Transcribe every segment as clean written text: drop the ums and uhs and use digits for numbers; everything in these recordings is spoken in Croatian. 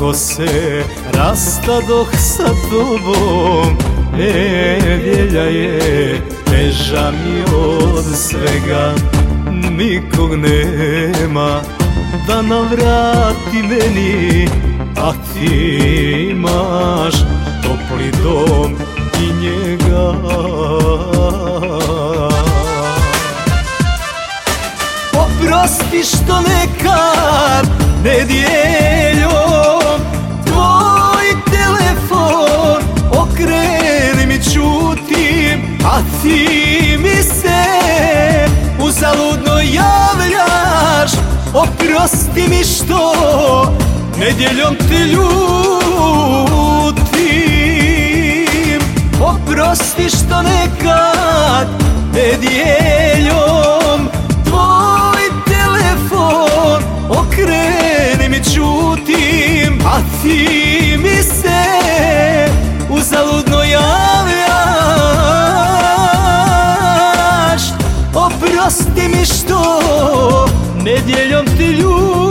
kako se rastadoh sa tobom. Nedjelja je teža mi od svega, nikog nema da navrati meni, a ti imaš topli dom i njega. Oprosti što nekad nedjeljom tvoj telefon okrenem i čutim, a ti mi se uzaludno javljaš. Oprosti mi što nedjeljom te ljutim. Oprosti što nekad nedjeljom tvoj telefon okrenem i čutim, a ti mi se uzaludno javljaš. Oprosti mi što nedjeljom te ljutim.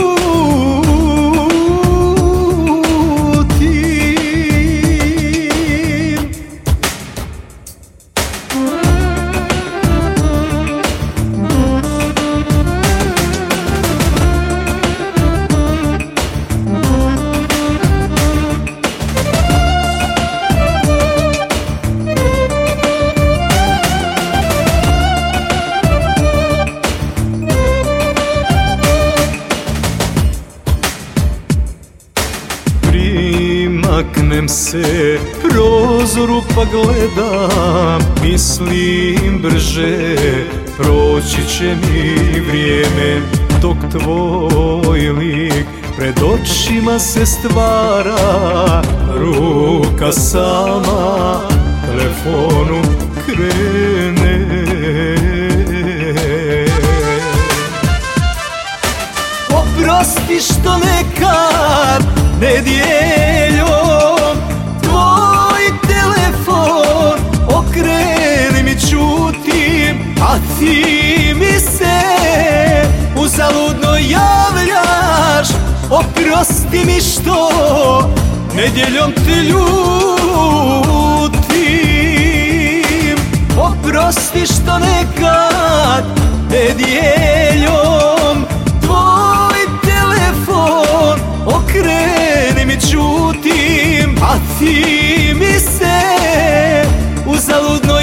Maknem se prozoru pa gledam, mislim brže proći će mi vrijeme, dok tvoj lik pred očima se stvara. Ruka sama telefonu krene. Oprosti što nekad nedjeljom tvoj telefon okrenem i čutim, a ti mi se uzaludno javljaš. Oprosti mi što nedjeljom te ljutim. Oprosti što nekad nedjeljom tvoj telefon okrenem i čutim, a ti mi se uzaludno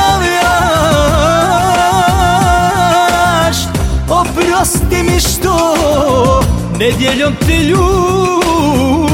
javljaš. Oprosti mi što nedjeljom te ljutim.